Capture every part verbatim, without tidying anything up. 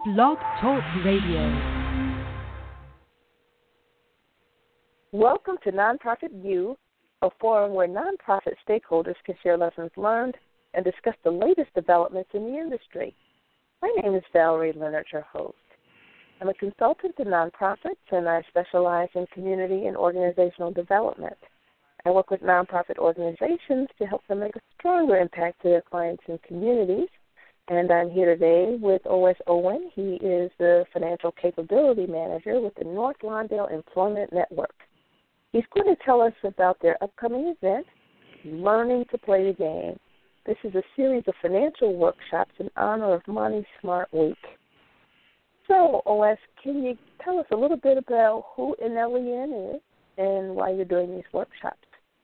Blog Talk Radio. Welcome to Nonprofit View, a forum where nonprofit stakeholders can share lessons learned and discuss the latest developments in the industry. My name is Valerie Leonard, your host. I'm a consultant to nonprofits, and I specialize in community and organizational development. I work with nonprofit organizations to help them make a stronger impact to their clients and communities. And I'm here today with O S Owen. He is the Financial Capability Manager with the North Lawndale Employment Network. He's going to tell us about their upcoming event, Learning to Play the Game. This is a series of financial workshops in honor of Money Smart Week. So, O S, can you tell us a little bit about who N L E N is and why you're doing these workshops?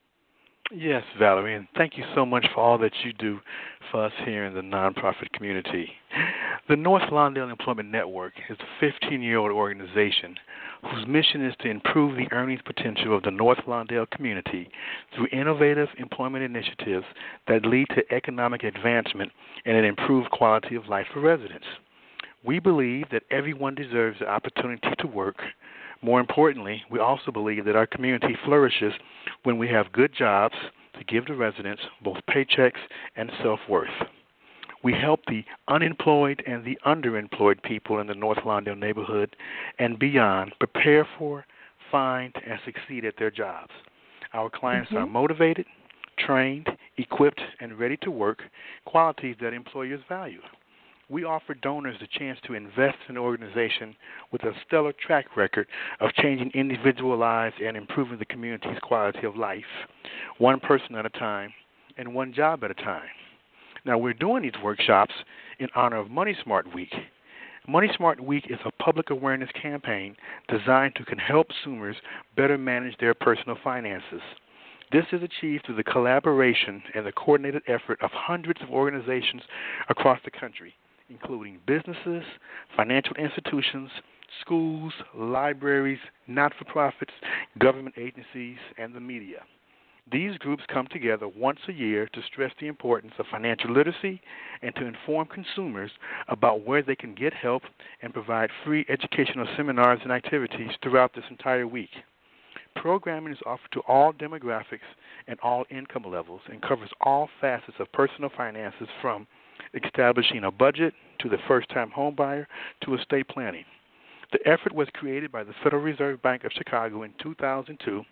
Yes, Valerie, and thank you so much for all that you do for us here in the nonprofit community. The North Lawndale Employment Network is a fifteen-year-old organization whose mission is to improve the earnings potential of the North Lawndale community through innovative employment initiatives that lead to economic advancement and an improved quality of life for residents. We believe that everyone deserves the opportunity to work. More importantly, we also believe that our community flourishes when we have good jobs to give to residents both paychecks and self-worth. We help the unemployed and the underemployed people in the North Lawndale neighborhood and beyond prepare for, find, and succeed at their jobs. Our clients mm-hmm. are motivated, trained, equipped, and ready to work, qualities that employers value. We offer donors the chance to invest in an organization with a stellar track record of changing individual lives and improving the community's quality of life, one person at a time and one job at a time. Now, we're doing these workshops in honor of Money Smart Week. Money Smart Week is a public awareness campaign designed to help consumers better manage their personal finances. This is achieved through the collaboration and the coordinated effort of hundreds of organizations across the country, including businesses, financial institutions, schools, libraries, not-for-profits, government agencies, and the media. These groups come together once a year to stress the importance of financial literacy and to inform consumers about where they can get help and provide free educational seminars and activities throughout this entire week. Programming is offered to all demographics and all income levels and covers all facets of personal finances, from establishing a budget to the first-time home buyer to estate planning. The effort was created by the Federal Reserve Bank of Chicago in two thousand two.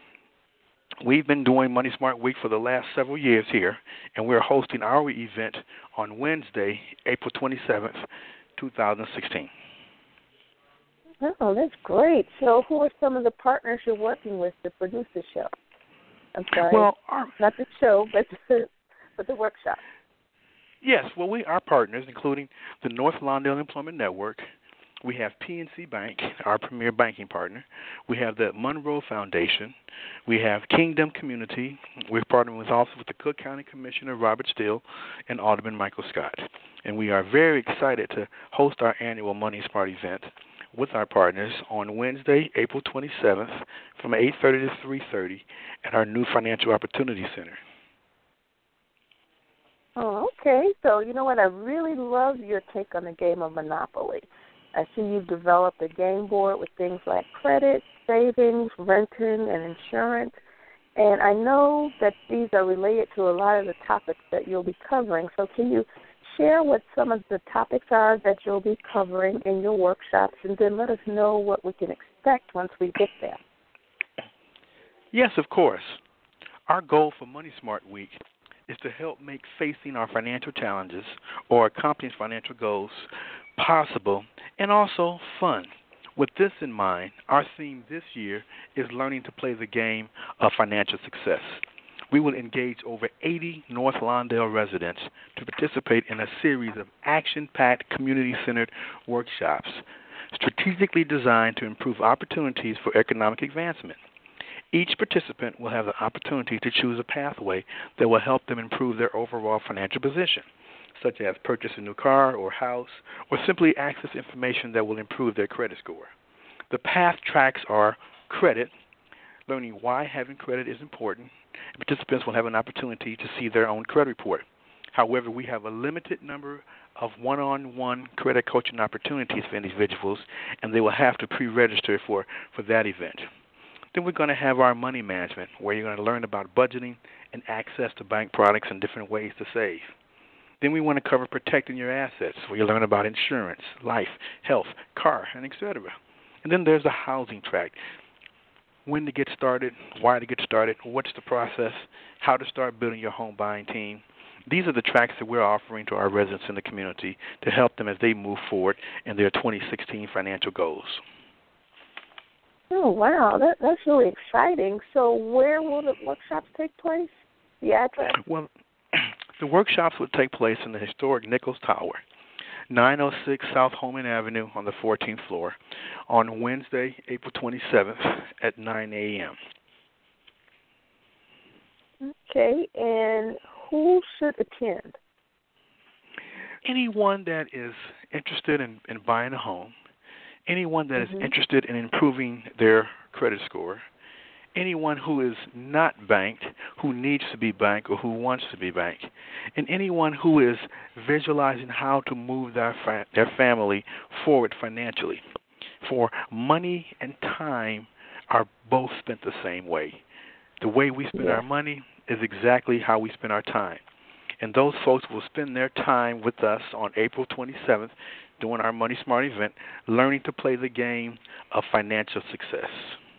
We've been doing Money Smart Week for the last several years here, and we're hosting our event on Wednesday, April twenty-seventh, twenty sixteen. Oh, that's great. So who are some of the partners you're working with to produce the show? I'm sorry, well, our, not the show, but the, but the workshop. Yes, well, we are partners, including the North Lawndale Employment Network. We have P N C Bank, our premier banking partner. We have the Monroe Foundation. We have Kingdom Community. We're partnering with also with the Cook County Commissioner Robert Still and Alderman Michael Scott. And we are very excited to host our annual Money Smart event with our partners on Wednesday, April twenty-seventh, from eight thirty to three thirty at our new Financial Opportunity Center. Oh, okay. So, you know what? I really love your take on the game of Monopoly. I see you've developed a game board with things like credit, savings, renting, and insurance. And I know that these are related to a lot of the topics that you'll be covering. So can you share what some of the topics are that you'll be covering in your workshops, and then let us know what we can expect once we get there? Yes, of course. Our goal for Money Smart Week is to help make facing our financial challenges or accomplishing financial goals possible and also fun. With this in mind, our theme this year is learning to play the game of financial success. We will engage over eighty North Lawndale residents to participate in a series of action-packed, community-centered workshops strategically designed to improve opportunities for economic advancement. Each participant will have the opportunity to choose a pathway that will help them improve their overall financial position, such as purchase a new car or house, or simply access information that will improve their credit score. The path tracks are credit, learning why having credit is important. Participants will have an opportunity to see their own credit report. However, we have a limited number of one-on-one credit coaching opportunities for individuals, and they will have to pre-register for, for that event. Then we're going to have our money management, where you're going to learn about budgeting and access to bank products and different ways to save. Then we want to cover protecting your assets, where you learn about insurance, life, health, car, and et cetera. And then there's the housing track. When to get started, why to get started, what's the process, how to start building your home buying team. These are the tracks that we're offering to our residents in the community to help them as they move forward in their twenty sixteen financial goals. Oh, wow. That, that's really exciting. So where will the workshops take place? The address? Well, the workshops will take place in the historic Nichols Tower, nine oh six South Holman Avenue on the fourteenth floor, on Wednesday, April twenty-seventh at nine a.m. Okay, and who should attend? Anyone that is interested in, in buying a home, anyone that mm-hmm. is interested in improving their credit score, anyone who is not banked, who needs to be banked or who wants to be banked, and anyone who is visualizing how to move their, fa- their family forward financially. For money and time are both spent the same way. The way we spend yeah. our money is exactly how we spend our time. And those folks will spend their time with us on April twenty-seventh doing our Money Smart event, learning to play the game of financial success.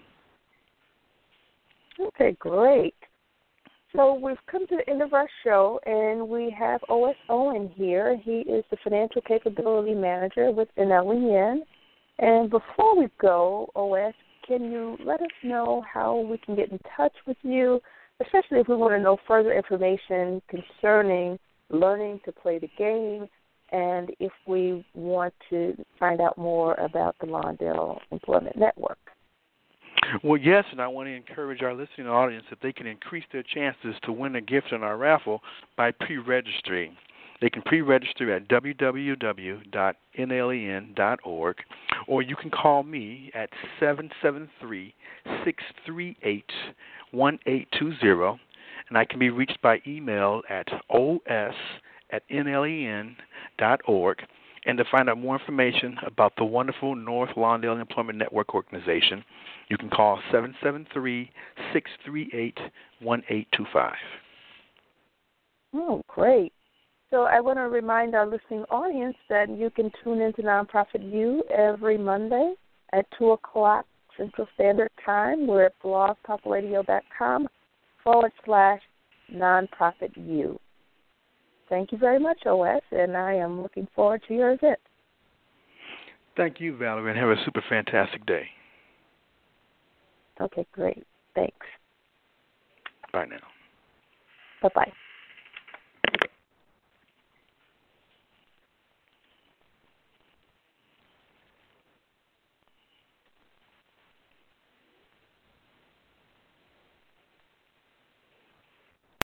Okay, great. So we've come to the end of our show, and we have O S. Owen here. He is the Financial Capability Manager with N L E N. And before we go, O S, can you let us know how we can get in touch with you, especially if we want to know further information concerning learning to play the game, and if we want to find out more about the Lawndale Employment Network? Well, yes, and I want to encourage our listening audience that they can increase their chances to win a gift in our raffle by pre-registering. They can pre-register at w w w dot n l e n dot org, or you can call me at seven seven three, six three eight, one eight two zero, and I can be reached by email at os at n l e n dot org. And to find out more information about the wonderful North Lawndale Employment Network organization, you can call seven seven three, six three eight, one eight two five. Oh, great. So I want to remind our listening audience that you can tune into Nonprofit U every Monday at two o'clock Central Standard Time. We're at blogtalkradio.com forward slash Nonprofit U. Thank you very much, O S, and I am looking forward to your event. Thank you, Valerie, and have a super fantastic day. Okay, great. Thanks. Bye now. Bye-bye.